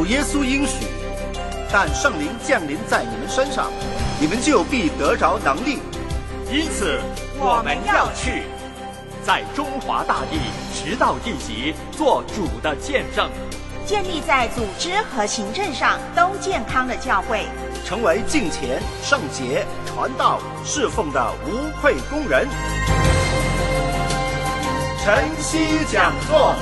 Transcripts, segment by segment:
耶稣应许，但圣灵降临在你们身上，你们就必得着能力。 因此我们要去，在中华大地直到地极做主的见证， 建立在组织和行政上都健康的教会， 成为敬虔、圣洁、传道、侍奉的无愧工人。晨曦讲座，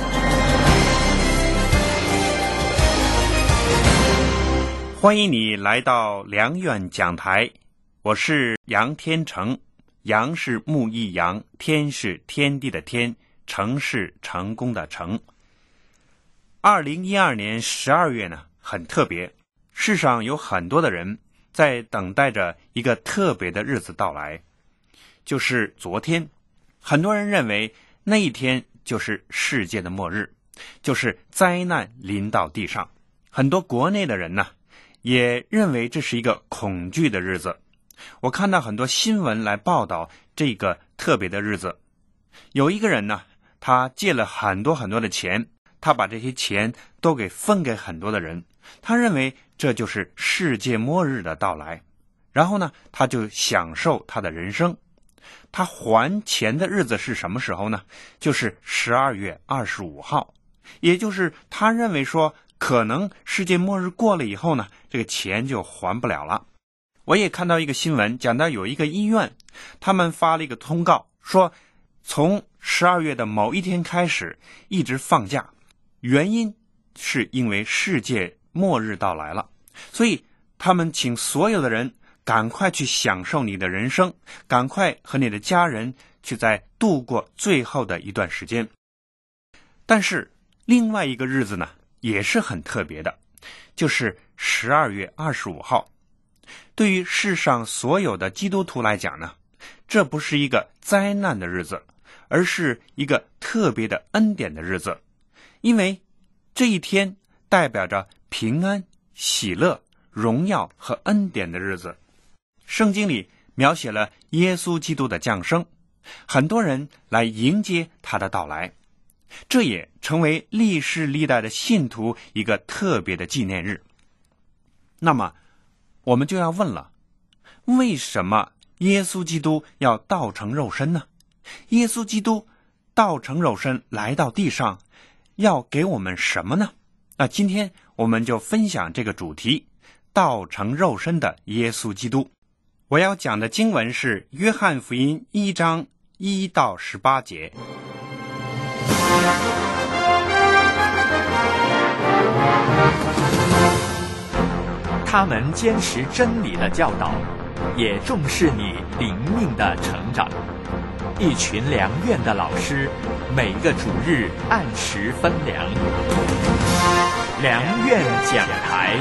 欢迎你来到良苑讲台，我是杨天成。杨是木易杨，天是天地的天，成是成功的成。2012年12月呢，很特别，世上有很多的人在等待着一个特别的日子到来，就是昨天。很多人认为那一天就是世界的末日，就是灾难临到地上。很多国内的人呢，也认为这是一个恐惧的日子。我看到很多新闻来报道这个特别的日子。有一个人呢，他借了很多很多的钱，他把这些钱都给分给很多的人，他认为这就是世界末日的到来。然后呢，他就享受他的人生。他还钱的日子是什么时候呢？就是12月25号，也就是他认为说可能世界末日过了以后呢，这个钱就还不了了。我也看到一个新闻，讲到有一个医院，他们发了一个通告，说从12月的某一天开始一直放假，原因是因为世界末日到来了，所以他们请所有的人赶快去享受你的人生，赶快和你的家人去再度过最后的一段时间。但是另外一个日子呢，也是很特别的，就是12月25号。对于世上所有的基督徒来讲呢，这不是一个灾难的日子，而是一个特别的恩典的日子。因为这一天代表着平安、喜乐、荣耀和恩典的日子。圣经里描写了耶稣基督的降生，很多人来迎接他的到来，这也成为历世历代的信徒一个特别的纪念日。那么我们就要问了，为什么耶稣基督要道成肉身呢？耶稣基督道成肉身来到地上，要给我们什么呢？那今天我们就分享这个主题，道成肉身的耶稣基督。我要讲的经文是约翰福音1章1到18节。 他们坚持真理的教导，也重视你灵命的成长。一群良院的老师，每个主日按时分粮。良院讲台。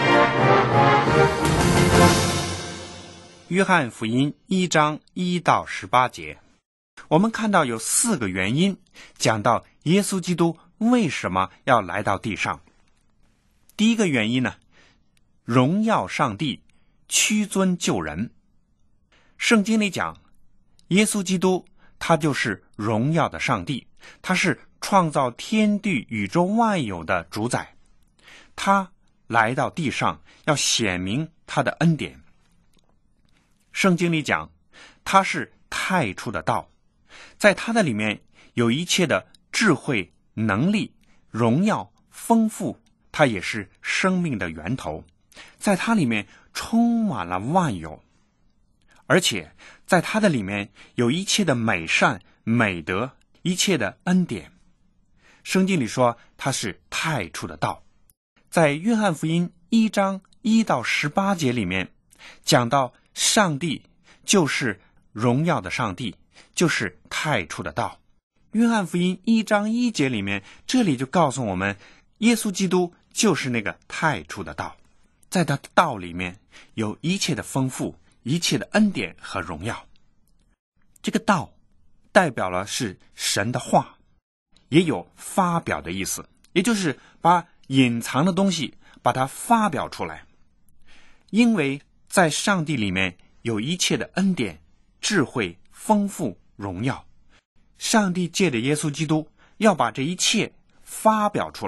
约翰福音1章1到18节，我们看到有4个原因，讲到耶稣基督为什么要来到地上。第一个原因呢，荣耀上帝，屈尊救人。圣经里讲，耶稣基督他就是荣耀的上帝，他是创造天地宇宙万有的主宰，他来到地上要显明他的恩典。圣经里讲，他是太初的道，在他的里面有一切的智慧、能力、荣耀、丰富，他也是生命的源头，在他里面充满了万有，而且在他的里面有一切的美善、美德，一切的恩典。圣经里说他是太初的道。在约翰福音1章1到18节里面讲到，上帝就是荣耀的上帝，就是太初的道。约翰福音1章1节里面，这里就告诉我们，耶稣基督就是那个太初的道，在他的道里面有一切的丰富，一切的恩典和荣耀。这个道代表了是神的话，也有发表的意思，也就是把隐藏的东西把它发表出来。因为在上帝里面有一切的恩典、智慧、丰富、荣耀，上帝借着耶稣基督要把这一切发表出来，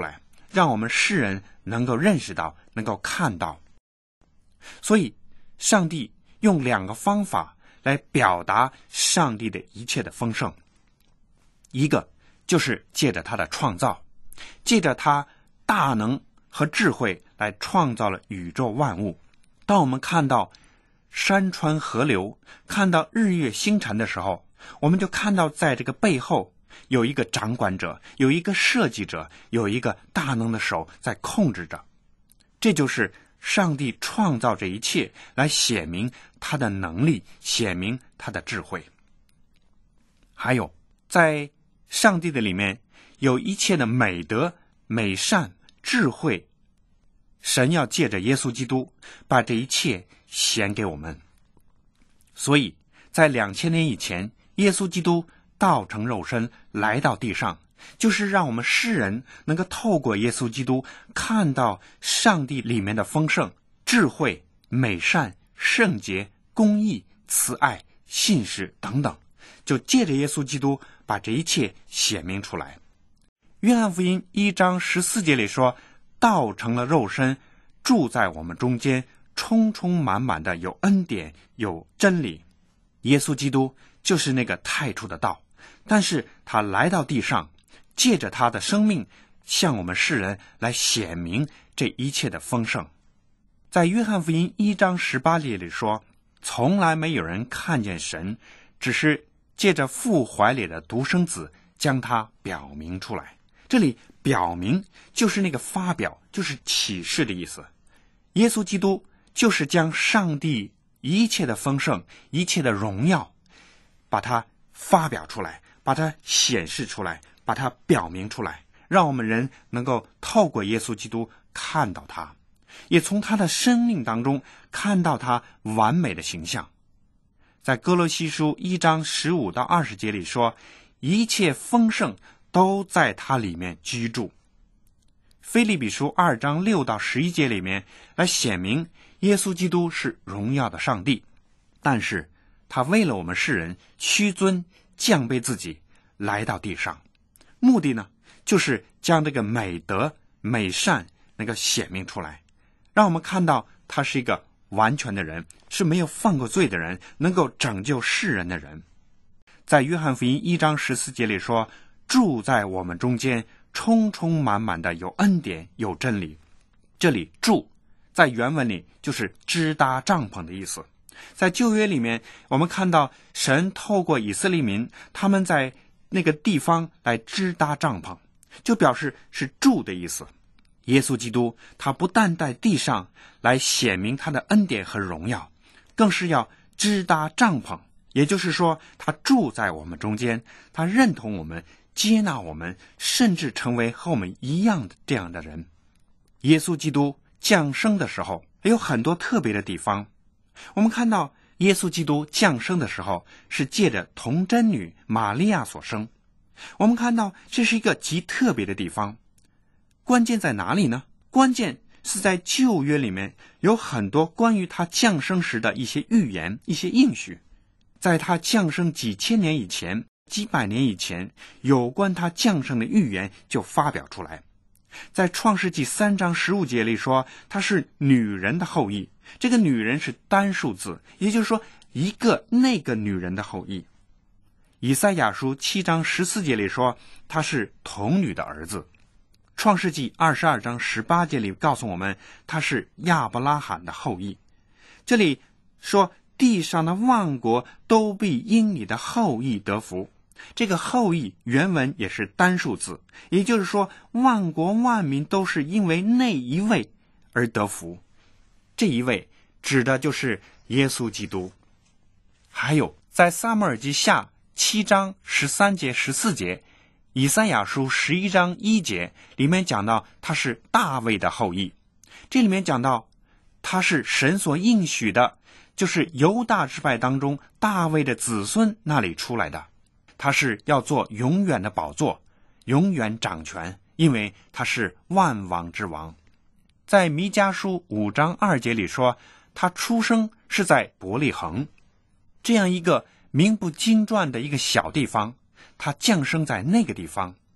让我们世人能够认识到，能够看到。所以上帝用2个方法来表达上帝的一切的丰盛。一个就是借着他的创造，借着他大能和智慧来创造了宇宙万物。当我们看到山川河流，看到日月星辰的时候，我们就看到在这个背后有一个掌管者，有一个设计者，有一个大能的手在控制着。这就是上帝创造这一切，来显明他的能力，显明他的智慧。还有在上帝的里面有一切的美德、美善、智慧，神要借着耶稣基督把这一切显给我们。所以在2000年以前，耶稣基督道成肉身来到地上，就是让我们世人能够透过耶稣基督看到上帝里面的丰盛、智慧、美善、圣洁、公义、慈爱、信实等等，就借着耶稣基督把这一切显明出来。约翰福音1章14节里说，道成了肉身，住在我们中间，充充满满的有恩典，有真理。耶稣基督就是那个太初的道，但是他来到地上，借着他的生命向我们世人来显明这一切的丰盛。在约翰福音1章18节里说，从来没有人看见神，只是借着父怀里的独生子将他表明出来。这里表明就是那个发表，就是启示的意思。耶稣基督就是将上帝一切的丰盛、一切的荣耀把它发表出来，把它显示出来，把它表明出来，让我们人能够透过耶稣基督看到他，也从他的生命当中看到他完美的形象。在哥罗西书1章15到20节里说，一切丰盛都在他里面居住。腓立比书2章6到11节里面来显明耶稣基督是荣耀的上帝，但是他为了我们世人屈尊降卑自己来到地上，目的呢就是将这个美德美善能够显明出来，让我们看到他是一个完全的人，是没有犯过罪的人，能够拯救世人的人。在约翰福音1章14节里说，住在我们中间，充充满满的有恩典，有真理。这里住在原文里就是支搭帐篷的意思。在旧约里面，我们看到神透过以色列民，他们在那个地方来支搭帐篷，就表示是住的意思。耶稣基督他不但在地上来显明他的恩典和荣耀，更是要支搭帐篷，也就是说他住在我们中间，他认同我们，接纳我们，甚至成为和我们一样的这样的人。耶稣基督降生的时候有很多特别的地方。我们看到耶稣基督降生的时候是借着童贞女玛利亚所生，我们看到这是一个极特别的地方。关键在哪里呢？关键是在旧约里面有很多关于他降生时的一些预言，一些应许。在他降生几千年以前，几百年以前，有关他降生的预言就发表出来。在创世纪3章15节里说，他是女人的后裔，这个女人是单数字，也就是说那个女人的后裔。以赛亚书7章14节里说，他是童女的儿子。创世纪22章18节里告诉我们，他是亚伯拉罕的后裔。这里说，地上的万国都必因你的后裔得福。这个后裔原文也是单数字，也就是说万国万民都是因为那一位而得福。这一位指的就是耶稣基督。还有在撒母耳记下7章13节14节，以赛亚书11章1节里面讲到他是大卫的后裔。这里面讲到他是神所应许的，就是犹大支派当中大卫的子孙那里出来的。他是要做永远的宝座，永远掌权，因为他是万王之王。在弥迦书5章2节里说，他出生是在伯利恒，这样一个名不经传的一个小地方，他降生在那个地方，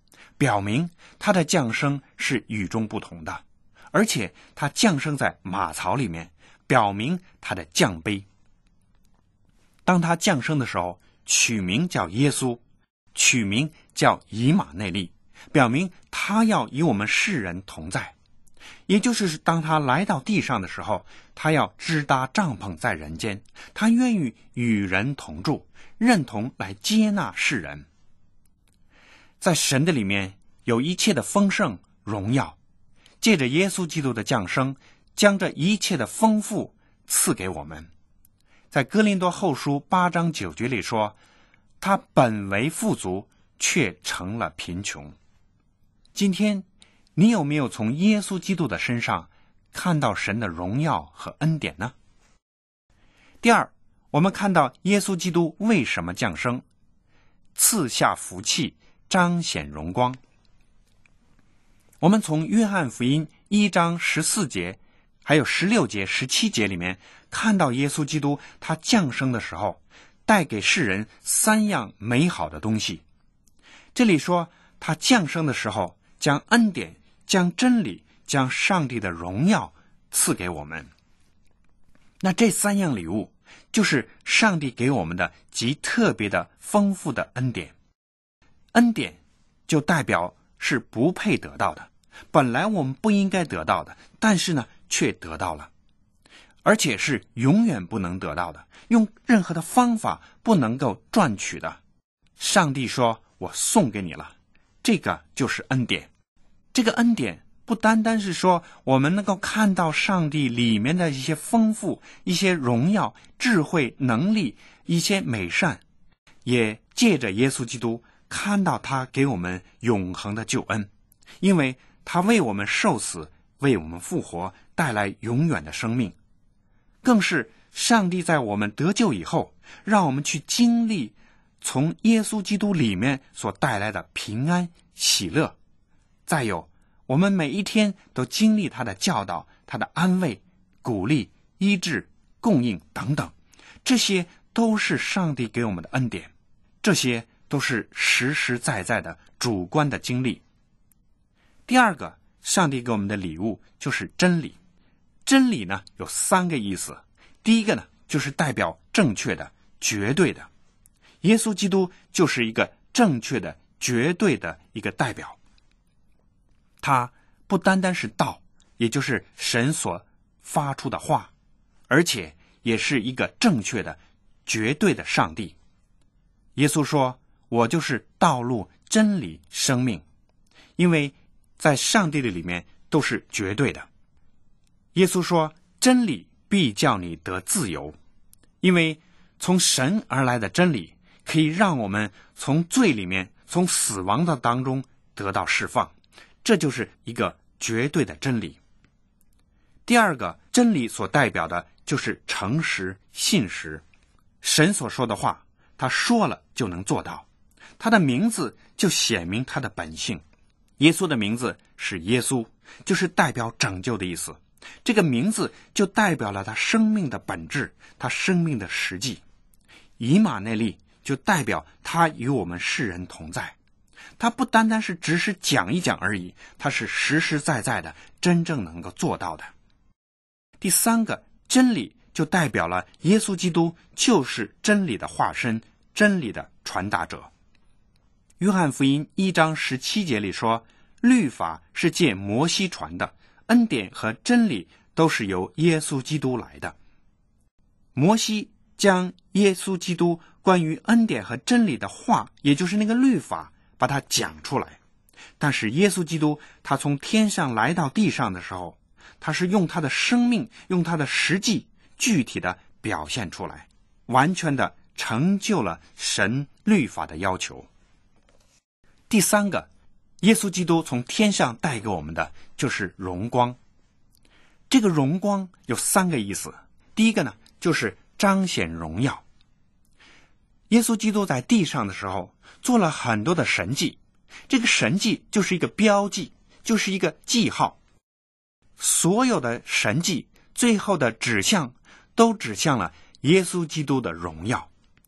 表明他的降生是与众不同的，而且他降生在马槽里面，表明他的降卑。当他降生的时候，取名叫耶稣，取名叫以马内利，表明他要与我们世人同在。也就是当他来到地上的时候，他要支搭帐篷在人间，他愿意与人同住，认同来接纳世人。在神的里面有一切的丰盛荣耀，借着耶稣基督的降生，将这一切的丰富赐给我们。在哥林多后书8章9节里说，他本为富足，却成了贫穷。今天你有没有从耶稣基督的身上看到神的荣耀和恩典呢？第二，我们看到耶稣基督为什么降生，赐下福气，彰显荣光。我们从约翰福音1章14节还有16节17节里面看到耶稣基督他降生的时候带给世人3样美好的东西。这里说他降生的时候将恩典，将真理，将上帝的荣耀赐给我们。那这3样礼物就是上帝给我们的极特别的丰富的恩典。恩典就代表是不配得到的，本来我们不应该得到的，但是呢却得到了，而且是永远不能得到的，用任何的方法不能够赚取的。上帝说我送给你了，这个就是恩典。这个恩典不单单是说我们能够看到上帝里面的一些丰富，一些荣耀，智慧，能力，一些美善，也借着耶稣基督看到他给我们永恒的救恩，因为他为我们受死，为我们复活，带来永远的生命。更是上帝在我们得救以后，让我们去经历从耶稣基督里面所带来的平安喜乐。再有，我们每一天都经历他的教导，他的安慰、鼓励、医治、供应等等，这些都是上帝给我们的恩典，这些都是实实在在的主观的经历。第二个，上帝给我们的礼物就是真理。真理呢有3个意思。第一个呢就是代表正确的、绝对的。耶稣基督就是一个正确的、绝对的一个代表。他不单单是道，也就是神所发出的话，而且也是一个正确的、绝对的上帝。耶稣说，我就是道路、真理、生命。因为在上帝的里面都是绝对的。耶稣说，真理必叫你得自由。因为从神而来的真理可以让我们从罪里面，从死亡的当中得到释放，这就是一个绝对的真理。第二个，真理所代表的就是诚实、信实。神所说的话，他说了就能做到，他的名字就显明他的本性。耶稣的名字是耶稣，就是代表拯救的意思。这个名字就代表了他生命的本质，他生命的实际。以马内利就代表他与我们世人同在，他不单单是只是讲一讲而已，他是实实在在的，真正能够做到的。第3个，真理就代表了耶稣基督就是真理的化身，真理的传达者。约翰福音1章17节里说，律法是借摩西传的，恩典和真理都是由耶稣基督来的。摩西将耶稣基督关于恩典和真理的话，也就是那个律法，把它讲出来。但是耶稣基督他从天上来到地上的时候，他是用他的生命，用他的实际具体的表现出来，完全的成就了神律法的要求。第3个，耶稣基督从天上带给我们的就是荣光。这个荣光有3个意思。第一个呢，就是彰显荣耀。耶稣基督在地上的时候做了很多的神迹，这个神迹就是一个标记，就是一个记号。所有的神迹最后的指向都指向了耶稣基督的荣耀。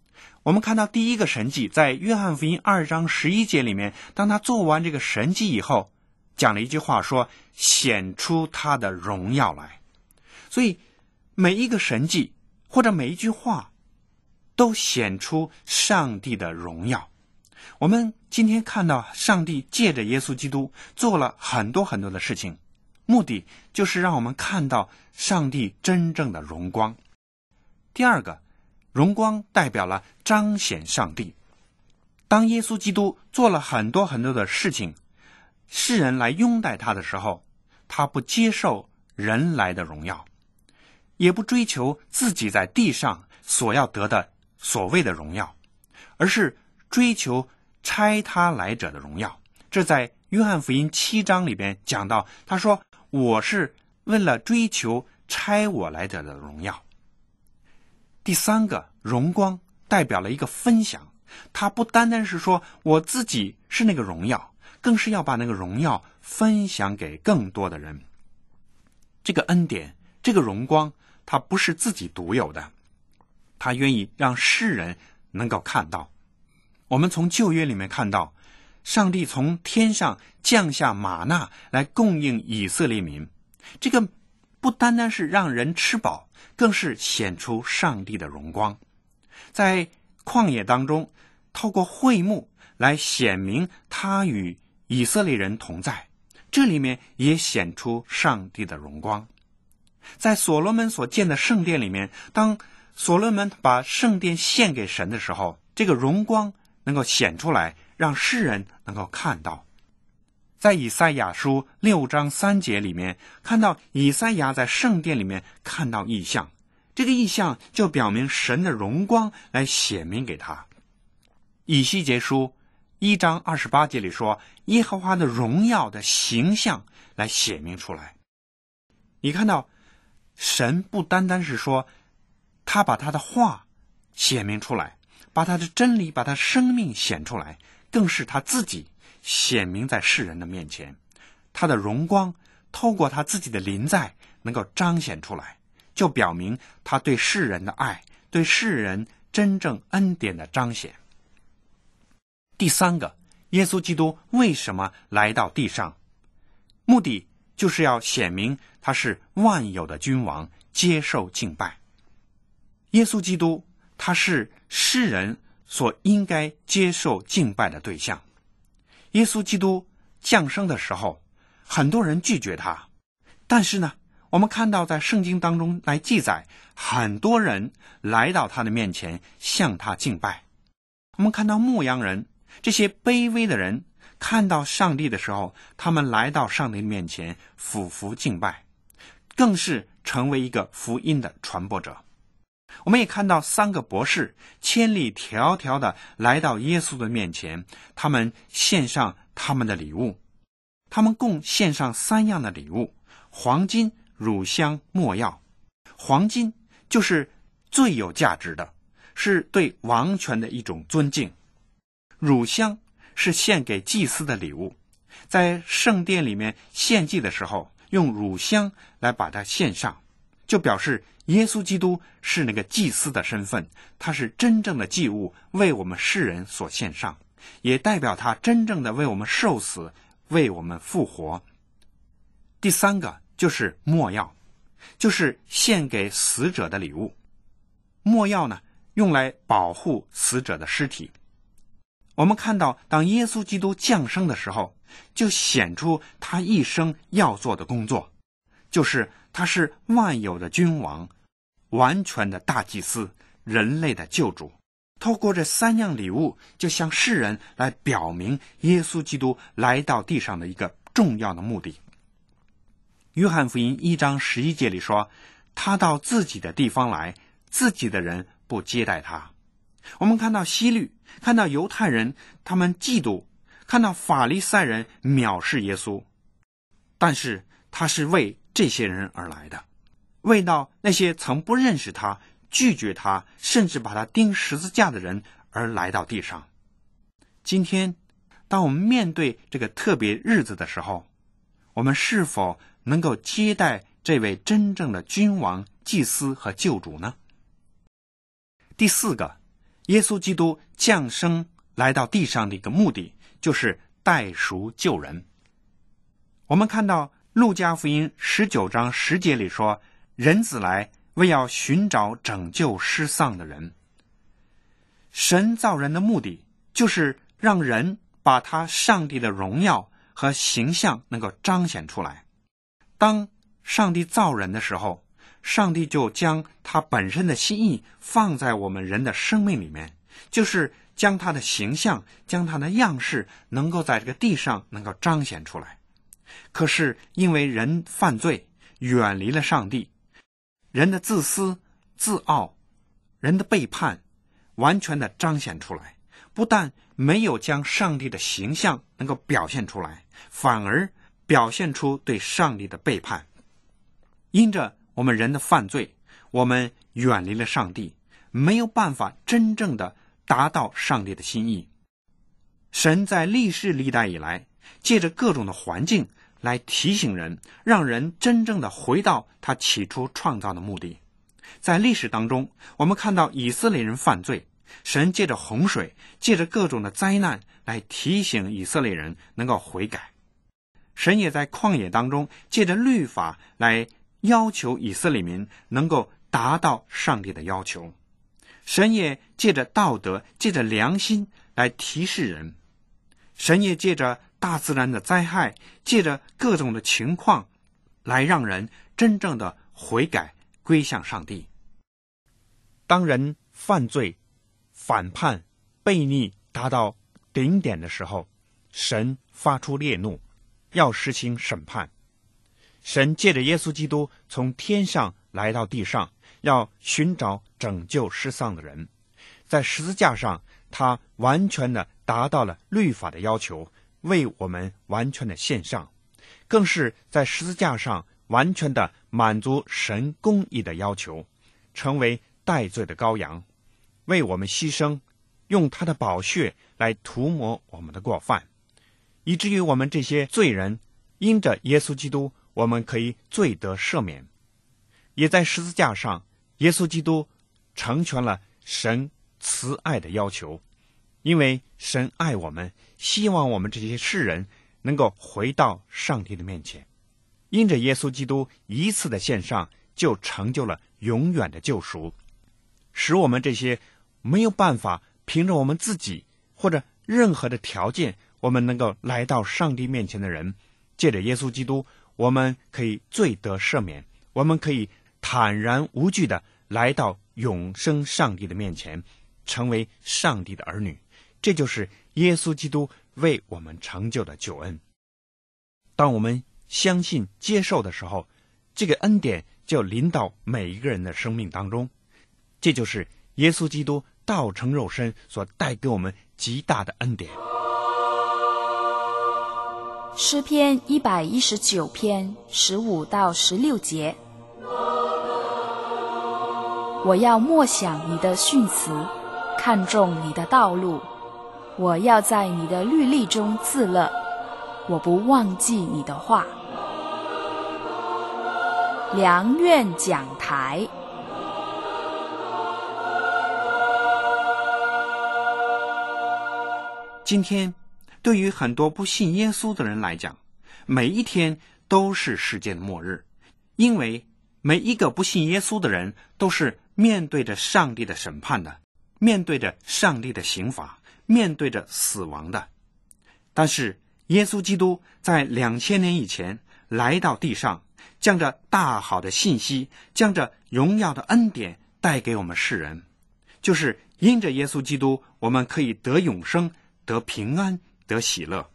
我们看到第一个神迹在约翰福音2章11节里面，当他做完这个神迹以后，讲了一句话说，显出他的荣耀来。所以每一个神迹或者每一句话都显出上帝的荣耀。我们今天看到上帝借着耶稣基督做了很多很多的事情，目的就是让我们看到上帝真正的荣光。第二个，荣光代表了彰显上帝。当耶稣基督做了很多很多的事情，世人来拥戴他的时候，他不接受人来的荣耀，也不追求自己在地上所要得的所谓的荣耀，而是追求差他来者的荣耀。这在约翰福音7章里边讲到，他说，我是为了追求差我来者的荣耀。第三个，荣光代表了一个分享，他不单单是说我自己是那个荣耀，更是要把那个荣耀分享给更多的人。这个恩典，这个荣光，它不是自己独有的，他愿意让世人能够看到。我们从旧约里面看到，上帝从天上降下玛纳来供应以色列民，这个不单单是让人吃饱，更是显出上帝的荣光。在旷野当中，透过会幕来显明他与以色列人同在，这里面也显出上帝的荣光。在所罗门所建的圣殿里面，当所罗门把圣殿献给神的时候，这个荣光能够显出来，让世人能够看到。在以赛亚书6章3节里面看到，以赛亚在圣殿里面看到异象，这个异象就表明神的荣光来显明给他。以西结书1章28节里说，耶和华的荣耀的形象来显明出来。你看到神不单单是说他把他的话显明出来，把他的真理，把他生命显出来，更是他自己显明在世人的面前，他的荣光透过他自己的临在能够彰显出来，就表明他对世人的爱，对世人真正恩典的彰显。第三个，耶稣基督为什么来到地上？目的就是要显明他是万有的君王，接受敬拜。耶稣基督他是世人所应该接受敬拜的对象。耶稣基督降生的时候，很多人拒绝他，但是呢，我们看到在圣经当中来记载，很多人来到他的面前向他敬拜。我们看到牧羊人，这些卑微的人看到上帝的时候，他们来到上帝面前俯伏敬拜，更是成为一个福音的传播者。我们也看到3个博士千里迢迢的来到耶稣的面前，他们献上他们的礼物，他们共献上3样的礼物：黄金、乳香、没药。黄金就是最有价值的，是对王权的一种尊敬；乳香是献给祭司的礼物，在圣殿里面献祭的时候，用乳香来把它献上，就表示耶稣基督是那个祭司的身份，他是真正的祭物，为我们世人所献上，也代表他真正的为我们受死，为我们复活。第3个就是没药，就是献给死者的礼物。没药呢，用来保护死者的尸体。我们看到当耶稣基督降生的时候，就显出他一生要做的工作，就是他是万有的君王，完全的大祭司，人类的救主。透过这3样礼物，就向世人来表明耶稣基督来到地上的一个重要的目的。约翰福音1章11节里说，他到自己的地方来，自己的人不接待他。我们看到希律，看到犹太人，他们嫉妒，看到法利赛人藐视耶稣，但是他是为这些人而来的，为到那些曾不认识他、拒绝他，甚至把他钉十字架的人而来到地上。今天当我们面对这个特别日子的时候，我们是否能够接待这位真正的君王、祭司和救主呢？第4个， 耶稣基督降生来到地上的一个目的，就是代赎救人。我们看到路加福音19章10节里说，人子来为要寻找拯救失丧的人。神造人的目的就是让人把他上帝的荣耀和形象能够彰显出来。当上帝造人的时候，上帝就将他本身的心意放在我们人的生命里面，就是将他的形象，将他的样式能够在这个地上能够彰显出来。可是因为人犯罪，远离了上帝，人的自私、自傲，人的背叛完全的彰显出来，不但没有将上帝的形象能够表现出来，反而表现出对上帝的背叛。因着我们人的犯罪，我们远离了上帝，没有办法真正的达到上帝的心意。神在历世历代以来，借着各种的环境来提醒人，让人真正的回到他起初创造的目的。在历史当中，我们看到以色列人犯罪，神借着洪水，借着各种的灾难来提醒以色列人能够悔改。神也在旷野当中借着律法来要求以色列民能够达到上帝的要求。神也借着道德，借着良心来提示人。神也借着大自然的灾害，借着各种的情况来让人真正的悔改归向上帝。当人犯罪、反叛、悖逆达到顶点的时候，神发出烈怒，要实行审判。神借着耶稣基督从天上来到地上，要寻找拯救失丧的人。在十字架上，他完全的达到了律法的要求，为我们完全的献上，更是在十字架上完全的满足神公义的要求，成为代罪的羔羊，为我们牺牲，用他的宝血来涂抹我们的过犯，以至于我们这些罪人因着耶稣基督，我们可以罪得赦免。也在十字架上，耶稣基督成全了神慈爱的要求，因为神爱我们，希望我们这些世人能够回到上帝的面前。因着耶稣基督一次的献上，就成就了永远的救赎，使我们这些没有办法凭着我们自己或者任何的条件，我们能够来到上帝面前的人，借着耶稣基督，我们可以罪得赦免，我们可以坦然无惧的来到永生上帝的面前，成为上帝的儿女。这就是耶稣基督为我们成就的救恩。当我们相信接受的时候，这个恩典就临到每一个人的生命当中。这就是耶稣基督道成肉身所带给我们极大的恩典。 诗篇119篇15到16节，我要默想你的训词，看重你的道路，我要在你的律例中自乐，我不忘记你的话。良苑讲台。 今天对于很多不信耶稣的人来讲，每一天都是世界的末日，因为每一个不信耶稣的人都是面对着上帝的审判的，面对着上帝的刑罚，面对着死亡的。但是耶稣基督在2000年以前来到地上，将这大好的信息，将这荣耀的恩典带给我们世人，就是因着耶稣基督，我们可以得永生，得平安，得喜乐。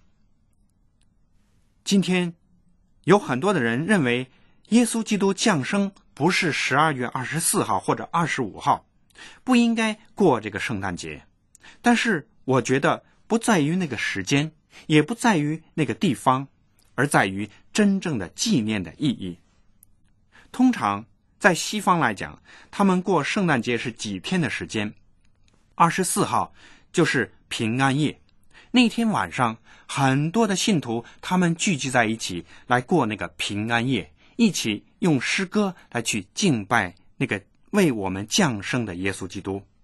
今天有很多的人认为耶稣基督降生不是12月24号或者25号，不应该过这个圣诞节。但是我觉得不在于那个时间，也不在于那个地方，而在于真正的纪念的意义。通常在西方来讲，他们过圣诞节是几天的时间。24号就是平安夜，那天晚上很多的信徒他们聚集在一起来过那个平安夜，一起用诗歌来去敬拜那个为我们降生的耶稣基督。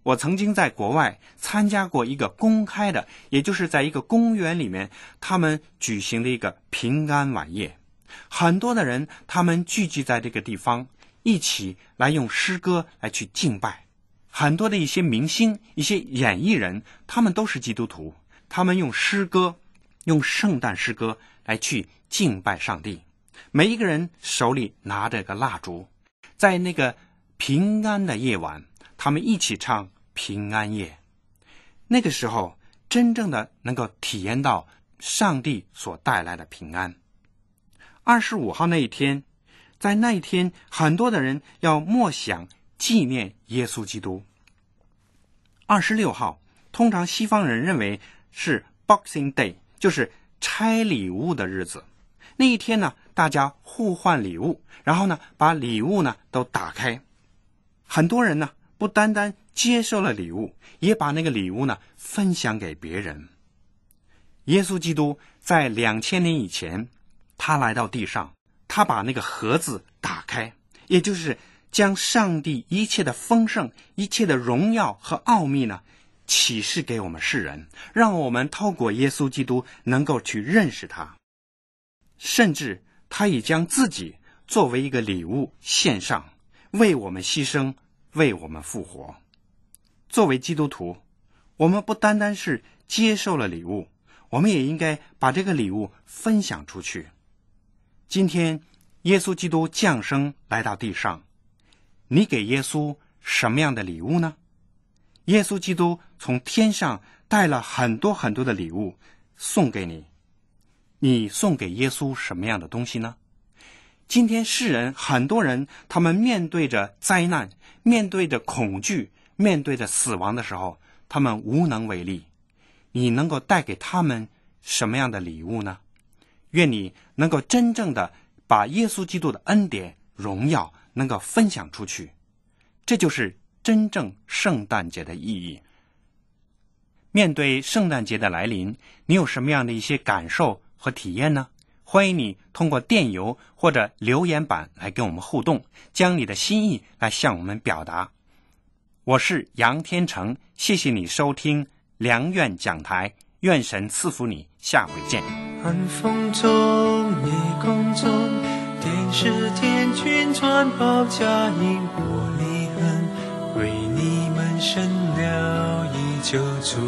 我曾经在国外参加过一个公开的，也就是在一个公园里面他们举行的一个平安晚宴。很多的人他们聚集在这个地方，一起来用诗歌来去敬拜。很多的一些明星、一些演艺人，他们都是基督徒，他们用诗歌，用圣诞诗歌来去敬拜上帝。每一个人手里拿着个蜡烛，在那个平安的夜晚，他们一起唱平安夜。那个时候真正的能够体验到上帝所带来的平安。25号那一天，在那一天很多的人要默想纪念耶稣基督。26号通常西方人认为是 Boxing Day， 就是拆礼物的日子。那一天呢，大家互换礼物，然后呢把礼物呢都打开。很多人呢不单单接受了礼物，也把那个礼物呢分享给别人。耶稣基督在2000年以前，他来到地上，他把那个盒子打开，也就是将上帝一切的丰盛、一切的荣耀和奥秘呢启示给我们世人，让我们透过耶稣基督能够去认识他。甚至他也将自己作为一个礼物献上，为我们牺牲，为我们复活。作为基督徒，我们不单单是接受了礼物，我们也应该把这个礼物分享出去。今天耶稣基督降生来到地上，你给耶稣什么样的礼物呢？耶稣基督从天上带了很多很多的礼物送给你，你送给耶稣什么样的东西呢？今天世人很多人，他们面对着灾难，面对着恐惧，面对着死亡的时候，他们无能为力。你能够带给他们什么样的礼物呢？愿你能够真正的把耶稣基督的恩典、荣耀能够分享出去，这就是真正圣诞节的意义。面对圣诞节的来临，你有什么样的一些感受和体验呢？欢迎你通过电邮或者留言板来跟我们互动，将你的心意来向我们表达。我是杨天成，谢谢你收听良苑讲台，愿神赐福你，下回见。 寒风中，夜空中，天使天君传报佳音，我离恨为你们生了一救主。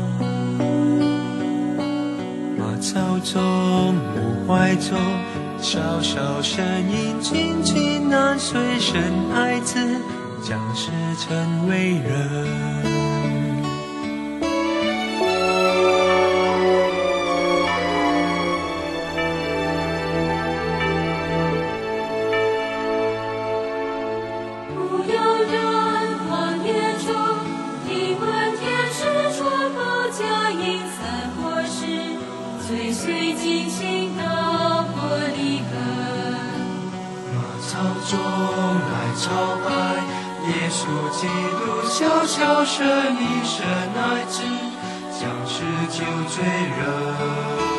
马槽中，母怀中，小小声音轻轻南随神爱子，将世成为人。耶稣基督小小生一生爱子，将世救罪人。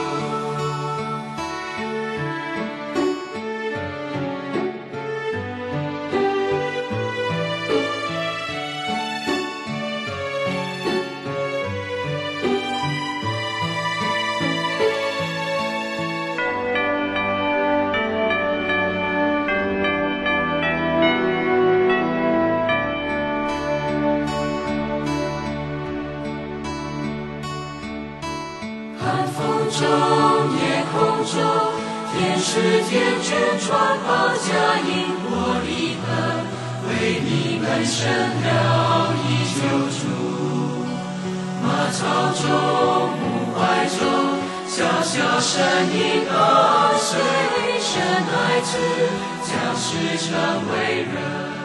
天君传报佳音，我离恨为你们生了一救主。马槽中，母怀中，小小声音跟随神爱子，将世成为人。